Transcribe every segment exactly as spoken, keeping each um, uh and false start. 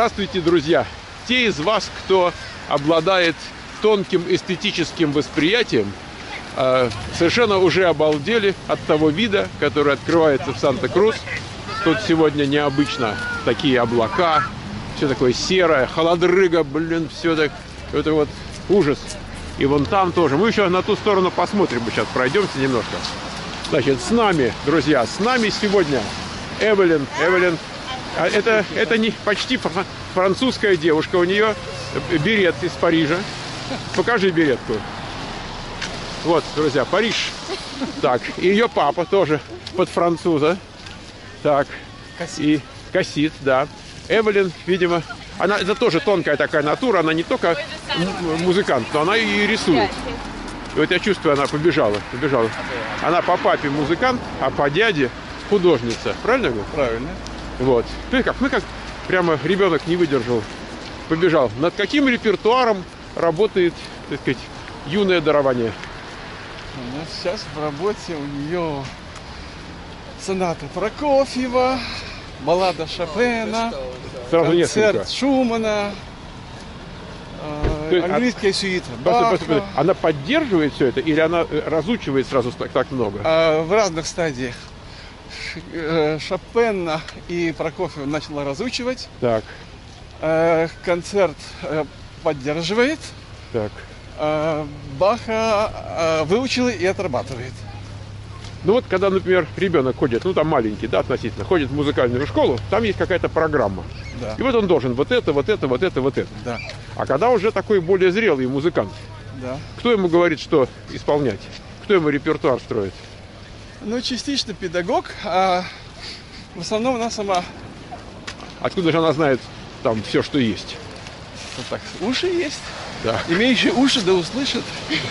Здравствуйте, друзья! Те из вас, кто обладает тонким эстетическим восприятием, совершенно уже обалдели от того вида, который открывается в Санта-Крус. Тут сегодня необычно такие облака, все такое серое, холодрыга, блин, все так, это вот ужас. И вон там тоже. Мы еще на ту сторону посмотрим, мы сейчас пройдемся немножко. Значит, с нами, друзья, с нами сегодня Эвелин. Эвелин, это, это не почти французская девушка, у нее берет из Парижа. Покажи беретку. Вот, друзья, Париж. Так, и ее папа тоже под француза. Так, и косит, да. Эвелин, видимо, она, это тоже тонкая такая натура, она не только музыкант, но она и рисует. И вот я чувствую, она побежала, побежала. Она по папе музыкант, а по дяде художница. Правильно я говорю? Правильно. Вот. Ты как, мы как прямо ребенок не выдержал, побежал. Над каким репертуаром работает, так сказать, юное дарование? У нас сейчас в работе у нее соната Прокофьева, баллада Шопена, Сразу концерт несколько. Шумана, э, есть, английская а... сюита Просто, Баха. просто, она поддерживает все это или она разучивает сразу так, так много? А, в разных стадиях. Ш, Шопена и Прокофьева начала разучивать. Так. Э, концерт э, поддерживает. Так. Э, Баха э, выучила и отрабатывает. Ну вот, когда, например, ребенок ходит, ну там маленький, да, относительно, ходит в музыкальную школу, там есть какая-то программа. Да. И вот он должен вот это, вот это, вот это, вот это. Да. А когда уже такой более зрелый музыкант, Да. кто ему говорит, что исполнять? Кто ему репертуар строит? Ну, частично педагог, а в основном она сама. Откуда же она знает там все, что есть? Вот так, уши есть. Да. Имеющие уши да услышат.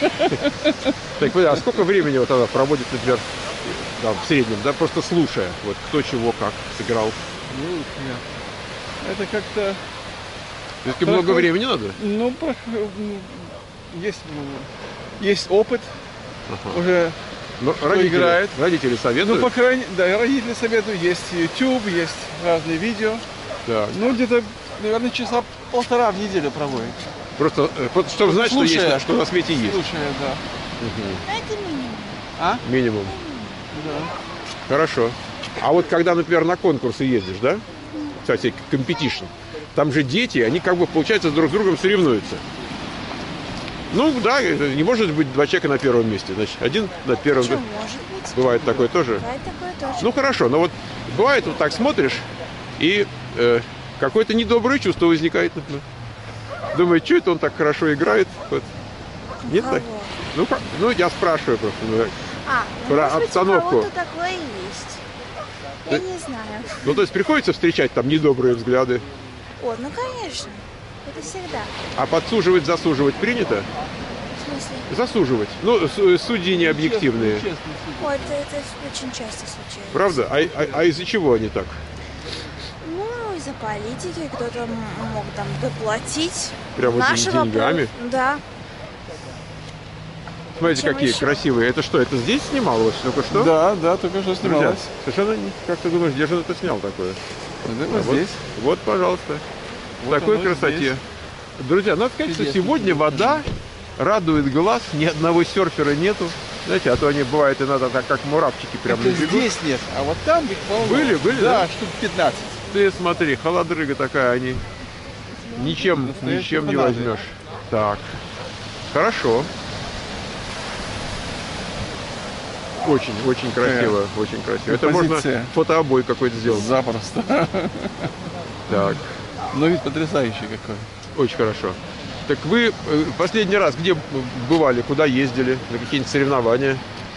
Так, а сколько времени вот она проводит, например, да, в среднем, да, просто слушая, вот кто чего как сыграл? Ну, это как-то... Все-таки много Проходит- времени надо? Ну, про- есть, есть опыт. Ага. Уже, Но родители, играет? родители советуют? ну, по крайней мере, да, родители советуют. Есть YouTube, есть разные видео. Так. Ну, где-то, наверное, часа полтора в неделю проводит. Просто, э, просто чтобы знать, что, есть, Слушая. что на свете есть. Слушая, да. Это минимум. А? Минимум. Да. Хорошо. А вот когда, например, на конкурсы ездишь, да? Кстати, компетишн. Там же дети, они как бы, получается, друг с другом соревнуются. Ну, да, это не может быть два человека на первом месте. Значит, один на первом. Что, может быть? Бывает такое тоже? Бывает такое тоже. Ну, хорошо. Но вот бывает, вот так смотришь, и э, какое-то недоброе чувство возникает, например. Думаю, что это он так хорошо играет? Вот. Нет кого? так? Ну, как- ну, я спрашиваю просто. ну, А, ну, Про может быть, обстановку. у кого-то такое и есть. Я не знаю. Ну, то есть приходится встречать там недобрые взгляды. О, ну конечно. Это всегда. А подсуживать, засуживать принято? В смысле? Засуживать. Ну, с- судьи не объективные. Честно, честно. О, это, это очень часто случается. Правда? А, а- а из-за чего они так? Ну, из-за политики кто-то м- мог там доплатить. Прямо ден- Нашего деньгами? пол- Да. Смотрите, Чем какие еще? красивые. Это что, это здесь снималось только что? Да, да, только что Друзья, снималась. совершенно не- как ты думаешь, где же это снял такое? Это А вот вот, здесь. вот, пожалуйста. В Вот такой оно красоте. здесь. Друзья, надо сказать, что Чудесно, сегодня вода радует глаз, ни одного серфера нету. Знаете, а то они бывают иногда так, как муравчики прямо Это на берегу. здесь нет, а вот там их полно. Были, были, да? Да, штук пятнадцать. Ты смотри, холодрыга такая, они ничем, Настоящие ничем не фанаты. возьмешь. Так, хорошо. Очень, очень красиво, очень красиво. Это можно композиция. фотообой какой-то сделать. Запросто. Так, Но вид потрясающий какой. очень хорошо. Так вы э, последний раз где бывали, куда ездили, на какие-нибудь соревнования?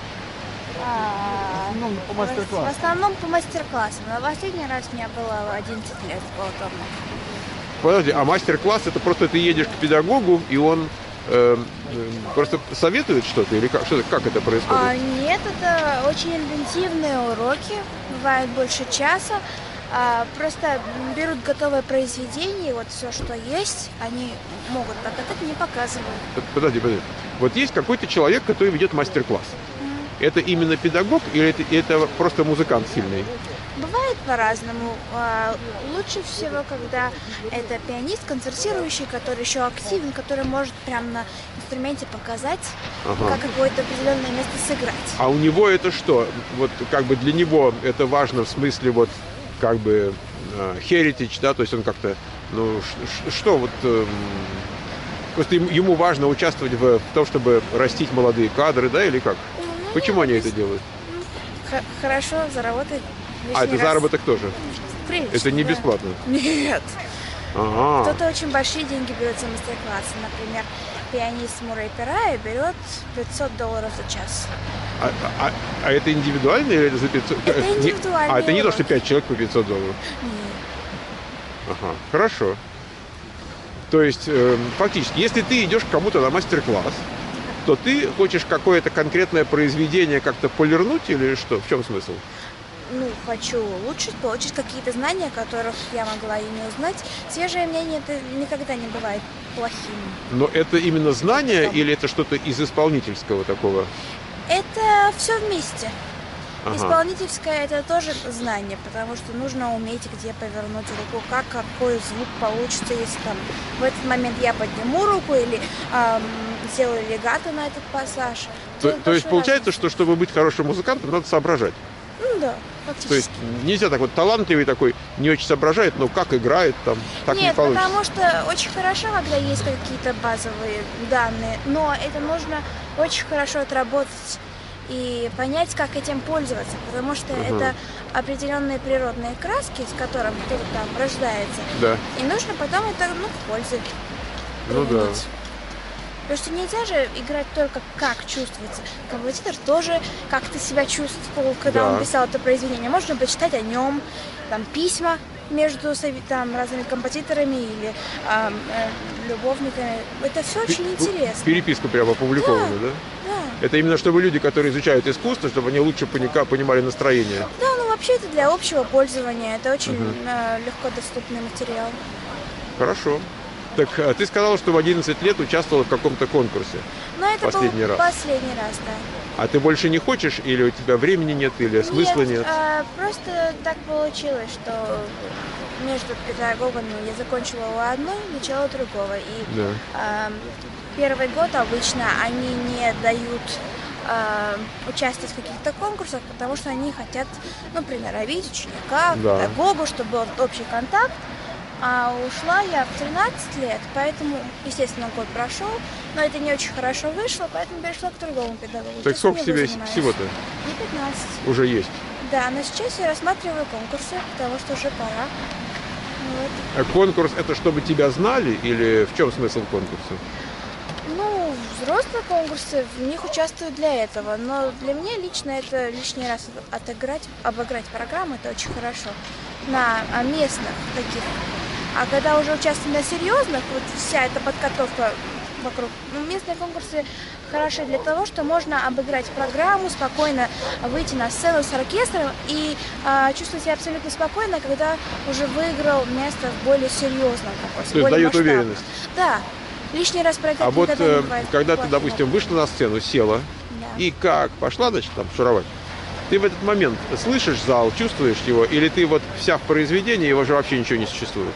А, Ну, по в мастер-классу. основном по мастер-классам. Но последний раз мне было одиннадцать лет было давно. Подожди, а мастер-класс это просто ты едешь к педагогу, и он э, э, просто советует что-то, или как, что, как это происходит? А, нет, это очень интенсивные уроки, бывает больше часа. А, просто берут готовое произведение, и вот все, что есть, они могут показать, не показывают. Подожди, подожди. Вот есть какой-то человек, который ведет мастер-класс. Это именно педагог или это, это просто музыкант сильный? Бывает по-разному. А, Лучше всего, когда это пианист, концертирующий, который еще активен, который может прямо на инструменте показать, Ага. как какое-то определенное место сыграть. А у него это что? Вот как бы для него это важно в смысле вот как бы э, heritage, да, то есть он как-то, ну ш- ш- что вот эм, просто ему- ему важно участвовать в, в том, чтобы растить молодые кадры, да, или как? Ну, Почему они без- это делают? х- Хорошо заработать лишний А, это раз. заработок тоже? Прилично, Это не да. бесплатно? Нет. Ага. Кто-то очень большие деньги берет за мастер-классы. Например, пианист Мурray Перай берет пятьсот долларов за час. А, а- а это индивидуально или это за пятьсот? Это Не- индивидуальные А, это не то, что уроки. пять человек по пятьсот долларов? Нет. Ага, хорошо. То есть, эм, фактически, если ты идешь к кому-то на мастер-класс, то ты хочешь какое-то конкретное произведение как-то полирнуть или что? В чем смысл? Ну, хочу улучшить, получить какие-то знания, которых я могла и не узнать. Свежее мнение это никогда не бывает плохим. Но это именно знание или это что-то из исполнительского такого? Это все вместе. Ага. Исполнительское это тоже знание, потому что нужно уметь, где повернуть руку, как какой звук получится, если там в этот момент я подниму руку или эм, сделаю легато на этот пассаж. То, Тут то есть большой получается, разницы. что чтобы быть хорошим музыкантом, надо соображать. Ну да, То есть фактически. нельзя так вот талантливый такой, не очень соображает, но как играет там, так не Нет, получится. потому что очень хорошо, когда есть какие-то базовые данные, но это нужно очень хорошо отработать и понять, как этим пользоваться, потому что Мгм. это определенные природные краски, с которыми кто-то там рождается, Да. и нужно потом это ну, в пользу Ну да. применить. Потому что нельзя же играть только как чувствуется. Композитор тоже как-то себя чувствовал, когда Да. он писал это произведение. Можно почитать о нем, там письма между сови- там, разными композиторами или ам, э, любовниками. Это все очень Пе- интересно. Переписку прямо опубликованную, да? Да. Это именно чтобы люди, которые изучают искусство, чтобы они лучше поника- понимали настроение. да, ну вообще это для общего пользования. Это очень Мгм. э, легко доступный материал. Хорошо. Так а ты сказала, что в одиннадцать лет участвовала в каком-то конкурсе. Но это Последний был раз. последний раз, да. А ты больше не хочешь, или у тебя времени нет, или смысла нет? а, просто так получилось, что между педагогами я закончила у одной, начала у другого. И Да. а, первый год обычно они не дают а, участвовать в каких-то конкурсах, потому что они хотят, ну, приноровить ученика, Да. педагогу, чтобы был общий контакт. А ушла я в тринадцать лет, поэтому, естественно, год прошел, но это не очень хорошо вышло, поэтому перешла к другому педагогу. Так Сейчас сколько я тебе занимаюсь. всего-то Не пятнадцать. уже есть? Да, но сейчас я рассматриваю конкурсы, потому что уже пора. Вот. А конкурс это чтобы тебя знали, или в чем смысл конкурса? Ну, взрослые конкурсы, в них участвуют для этого, но для меня лично это лишний раз отыграть, обыграть программу, это очень хорошо. На а, местных таких. А когда уже участвую на серьезных, вот вся эта подготовка вокруг. Ну, местные конкурсы хороши для того, что можно обыграть программу, спокойно выйти на сцену с оркестром и а, чувствовать себя абсолютно спокойно, когда уже выиграл место в более серьезном конкурсе. То есть более дает масштабном. уверенность. Да. Лишний раз проиграть А вот никогда не э, бывает когда ты, плохим допустим, опытом. вышла на сцену, села, Да. и как пошла, значит, там шуровать, ты в этот момент слышишь зал, чувствуешь его, или ты вот вся в произведении, его же вообще ничего не существует?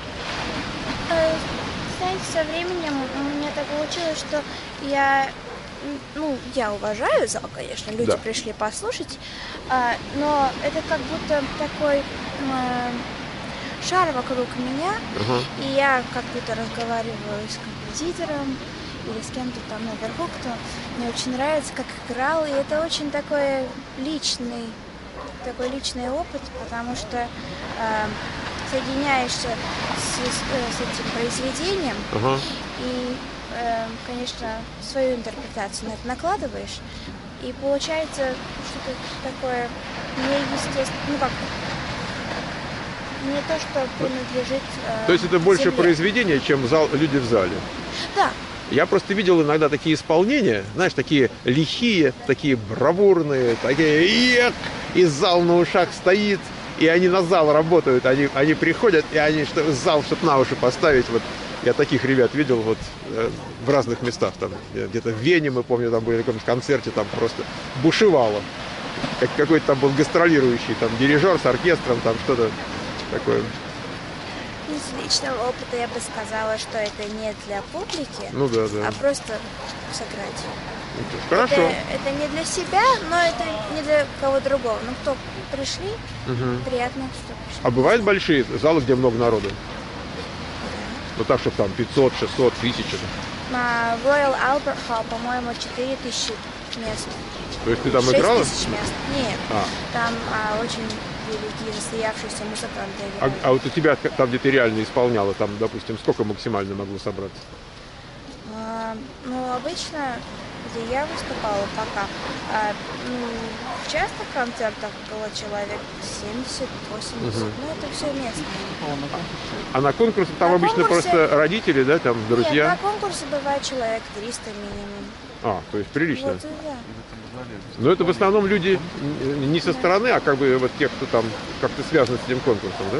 Э, Знаете, со временем у меня так получилось, что я, м, ну, я уважаю зал, конечно, люди Да. пришли послушать, а, но это как будто такой м, шар вокруг меня, Ага. и я как будто разговариваю с композитором или с кем-то там наверху, кто мне очень нравится, как играл, и это очень такой личный, такой личный опыт, потому что э, соединяешься с, с- э, с этим произведением Ага. и, э, конечно, свою интерпретацию на это накладываешь, и получается что-то такое неестественное, ну как, не то, что принадлежит э, То есть это больше земле. произведение, чем зал, люди в зале. Да, Я просто видел иногда такие исполнения, знаешь, такие лихие, такие бравурные, такие ек, и зал на ушах стоит, и они на зал работают, они, они приходят, и они что, зал, чтобы на уши поставить, вот я таких ребят видел вот э, в разных местах, там где-то в Вене, мы помню, там были на каком-то концерте, там просто бушевало, как какой-то там был гастролирующий, там дирижер с оркестром, там что-то такое. Из личного опыта я бы сказала, что это не для публики, Ну да, да. а просто сыграть. Хорошо. Это, это не для себя, но это не для кого другого. Ну, кто пришли, Мгм. приятно, что пришли. А бывают большие залы, где много народу? Ну так, чтобы там пятьсот, шестьсот, тысяча. На Royal Albert Hall, по-моему, четыре тысячи мест. То есть ты там шесть играла? тысяч мест. Нет, А. там а, очень великие застоявшиеся музыканты А, играют. а вот у тебя там, где ты реально исполняла, там, допустим, сколько максимально могло собраться? А, ну, обычно, где я выступала пока, а, ну, в частных концертах было человек семьдесят-восемьдесят. Мгм. Ну, это все местное. А на конкурсе там На обычно конкурсе- просто родители, да, там Нет, друзья? на конкурсе бывает человек триста минимум. А, то есть прилично. Вот и да. Но это в основном люди не со стороны, а как бы вот тех, кто там как-то связан с этим конкурсом, да?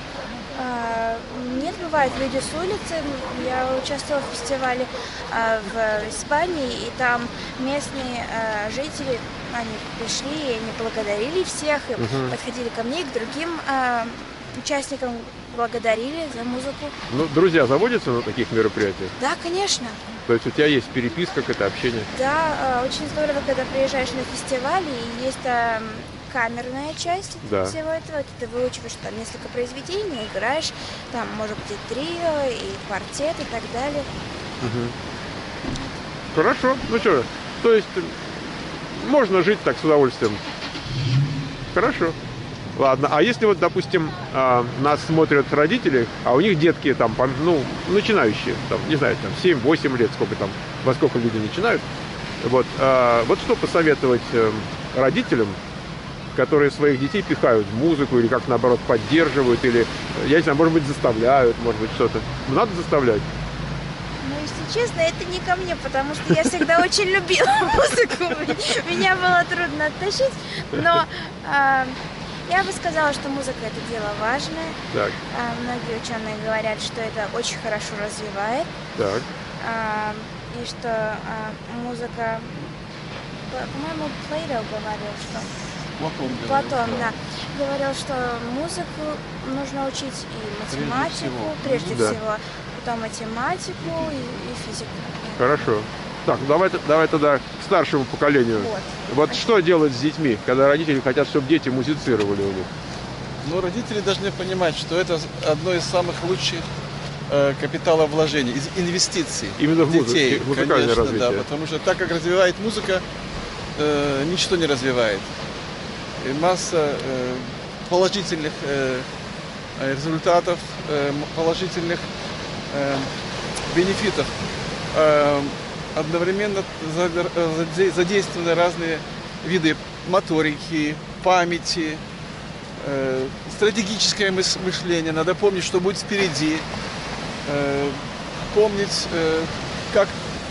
А, Нет, бывают люди с улицы. Я участвовала в фестивале а, в Испании, и там местные а, жители, они пришли, и они благодарили всех, и Мгм. подходили ко мне, и к другим а, участникам благодарили за музыку. Ну, друзья заводятся на таких мероприятиях? Да, конечно. То есть у тебя есть переписка, какое-то общение? Да, а, очень здорово, когда приезжаешь на фестиваль, и есть а, камерная часть Да. всего этого. Ты выучиваешь там несколько произведений, играешь, там может быть и трио, и квартет, и так далее. Мгм. Хорошо. Ну что, то есть э, можно жить так с удовольствием. Хорошо. Ладно, а если вот, допустим, а, нас смотрят родители, а у них детки там, пом- ну, начинающие, там, не знаю, там, семь-восемь лет, сколько там, во сколько люди начинают, вот, а, вот что посоветовать э, родителям, которые своих детей пихают в музыку, или как, наоборот, поддерживают, или, я не знаю, может быть, заставляют, может быть, что-то. Надо заставлять. Ну, если честно, это не ко мне, потому что я всегда очень любила музыку. Меня было трудно оттащить, но а, я бы сказала, что музыка это дело важное. Так, А, Многие ученые говорят, что это очень хорошо развивает, так. а, и что а, музыка, по- по-моему, Плейто говорил, что Платон говорил, Платон, да. да, говорил, что музыку нужно учить и Прежде математику, всего. прежде Да. всего, потом математику и, и физику. Хорошо. Так, давай, т- давай тогда к старшему поколению. Вот. Вот что делать с детьми, когда родители хотят, чтобы дети музицировали у них? Но родители должны понимать, что это одно из самых лучших э, капиталовложений, из инвестиций Именно в музыку, детей. в музыкальное Конечно, развитие. да, потому что так как развивает музыка, э, ничто не развивает. И масса э, положительных э, э, результатов, э, м- положительных э, бенефитов. Э, одновременно задер- э, заде- задействованы разные виды моторики, памяти, э, стратегическое мыс- мышление. Надо помнить, что будет впереди, э, помнить, э, как,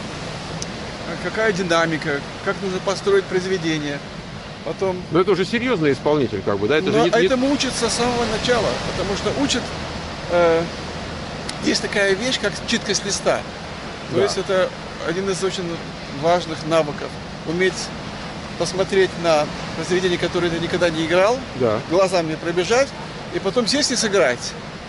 какая динамика, как нужно построить произведение. Потом Но это уже серьезный исполнитель, как бы, да? Это но же не- не- этому учатся с самого начала, потому что учат, э, есть такая вещь, как читка с листа. То Да. есть это один из очень важных навыков. Уметь посмотреть на произведение, которое ты никогда не играл, Да. глазами пробежать, и потом сесть и сыграть.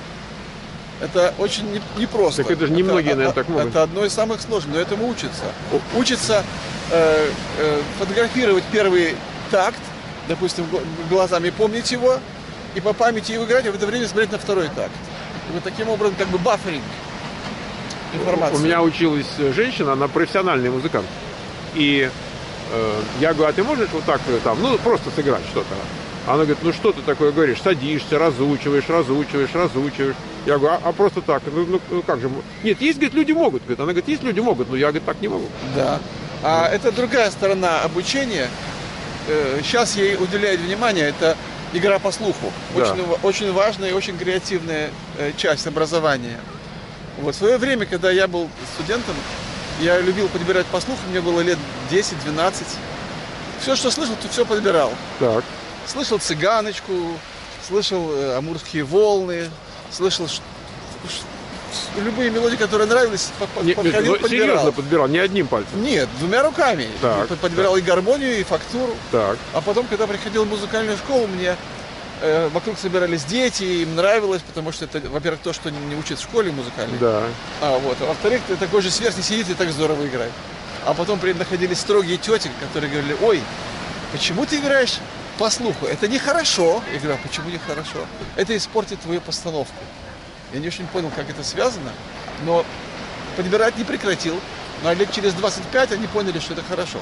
Это очень не- непросто. Так это же немногие, наверное, а- так могут. Это одно из самых сложных, но этому учатся. Учатся э, э, фотографировать первый такт, допустим, гл- глазами помнить его, и по памяти его играть, а в это время смотреть на второй такт. И вот таким образом как бы бафферинг информации. У меня училась женщина, она профессиональный музыкант. И э, я говорю, а ты можешь вот так э, там, ну, просто сыграть что-то? Она говорит, ну что ты такое говоришь? Садишься, разучиваешь, разучиваешь, разучиваешь. Я говорю, а, а просто так? Ну, ну, ну, как же? Нет, есть, говорит, люди могут. Говорит, она говорит, есть люди могут, но я, говорит, так не могу. Да. А это другая сторона обучения. Э, Сейчас ей уделяют внимание, это игра по слуху. Да. Очень, ва- очень важная и очень креативная э, часть образования. Вот. В свое время, когда я был студентом, я любил подбирать по слуху, мне было лет десять-двенадцать. Все, что слышал, то все подбирал. Так. Слышал цыганочку, слышал э, амурские волны, слышал ш- ш- любые мелодии, которые нравились, по- по- Не, подходил, ну, серьезно подбирал. подбирал, не одним пальцем. Нет, двумя руками. Так, Под- Подбирал и гармонию, и фактуру. Так. А потом, когда приходил в музыкальную школу, мне э, вокруг собирались дети, и им нравилось, потому что это, во-первых, то, что не учат в школе музыкальной. Да. А вот, а во-вторых, ты такой же сверстник сидит и так здорово играет. А потом при этом находились строгие тети, которые говорили: ой, почему ты играешь по слуху? Это нехорошо. Я говорю: а почему нехорошо? Это испортит твою постановку. Я не очень понял, как это связано, но подбирать не прекратил. Ну, а лет через двадцать пять они поняли, что это хорошо.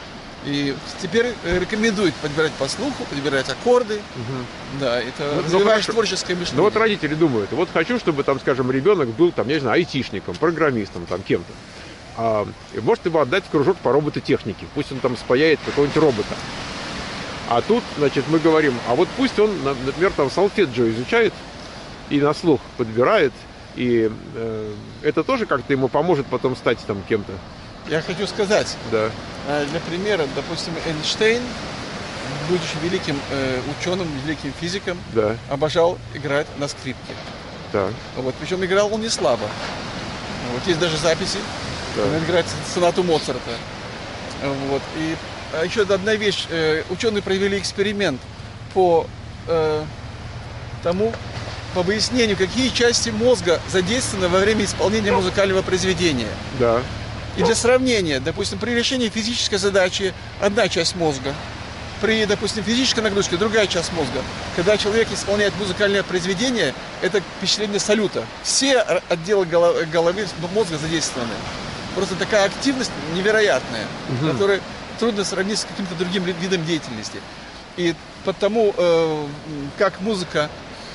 И теперь рекомендуют подбирать по слуху, подбирать аккорды. Угу. Да, это Ну, развиваешь ну, творческое мышление. Ну вот родители думают, вот хочу, чтобы там, скажем, ребенок был там, я не знаю, айтишником, программистом, там кем-то. А, и может его отдать в кружок по робототехнике, пусть он там спаяет какого-нибудь робота. А тут, значит, мы говорим, а вот пусть он, например, там солфеджио изучает и на слух подбирает, и э, это тоже как-то ему поможет потом стать там кем-то. Я хочу сказать, Да. э, для примера, допустим, Эйнштейн, будучи великим э, ученым, великим физиком, Да. обожал играть на скрипке. Так. Вот, причем играл он не слабо. Вот есть даже записи, Да. он играет сонату Моцарта. Вот. И а еще одна вещь. Э, ученые провели эксперимент по э, тому, по выяснению, какие части мозга задействованы во время исполнения музыкального произведения. Да. И для сравнения, допустим, при решении физической задачи одна часть мозга, при, допустим, физической нагрузке другая часть мозга. Когда человек исполняет музыкальное произведение, это впечатление салюта. Все отделы голо- головы, мозга задействованы. Просто такая активность невероятная, Мгм. которую трудно сравнить с каким-то другим ли- видом деятельности. И потому, э, как музыка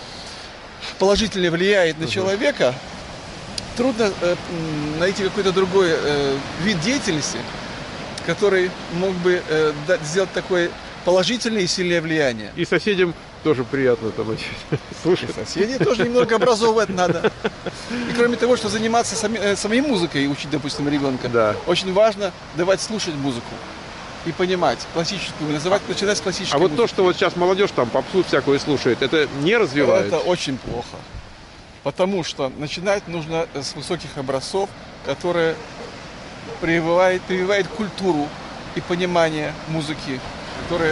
положительно влияет на Мгм. человека, трудно э, м, найти какой-то другой э, вид деятельности, который мог бы э, дать- сделать такое положительное и сильное влияние. И соседям тоже приятно там значит, слушать. Соседей тоже немного образовывать надо. И кроме того, что заниматься сами- э, самой музыкой и учить, допустим, ребенка, Да. очень важно давать слушать музыку и понимать классическую, называть, начинать с классической А вот то, музыки. что вот сейчас молодежь там попсу всякую слушает, это не развивает? Это очень плохо. Потому что начинать нужно с высоких образцов, которые прививают, прививают культуру и понимание музыки, которая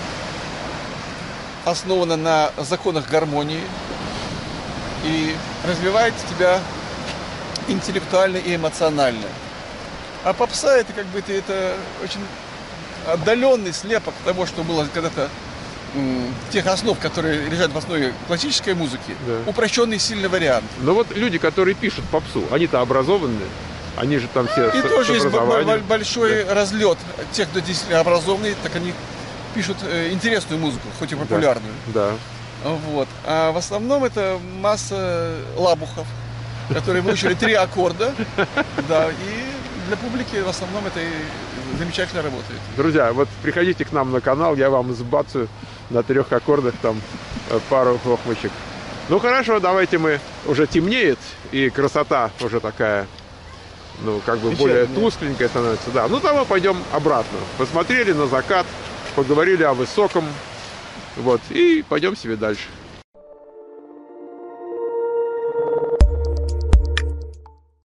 основана на законах гармонии и развивает тебя интеллектуально и эмоционально. А попса это как бы это, это очень отдаленный слепок того, что было когда-то м, тех основ, которые лежат в основе классической музыки, Да. упрощенный сильный вариант. Но вот люди, которые пишут попсу, они-то образованные, они же там все И с, тоже с есть бо- образованием. бо- большой разлет тех, кто действительно образованный, так они пишут э, интересную музыку, хоть и популярную. Да. Вот. А в основном это масса лабухов, которые выучили три аккорда. Да, и для публики в основном это и замечательно работает. Друзья, вот приходите к нам на канал, я вам сбацаю на трех аккордах там э, пару хохмочек. Ну хорошо, давайте мы, уже темнеет, и красота уже такая, ну как бы более Вечерняя. тускленькая становится. Да, ну давай пойдем обратно. Посмотрели на закат, поговорили о высоком, вот, и пойдем себе дальше.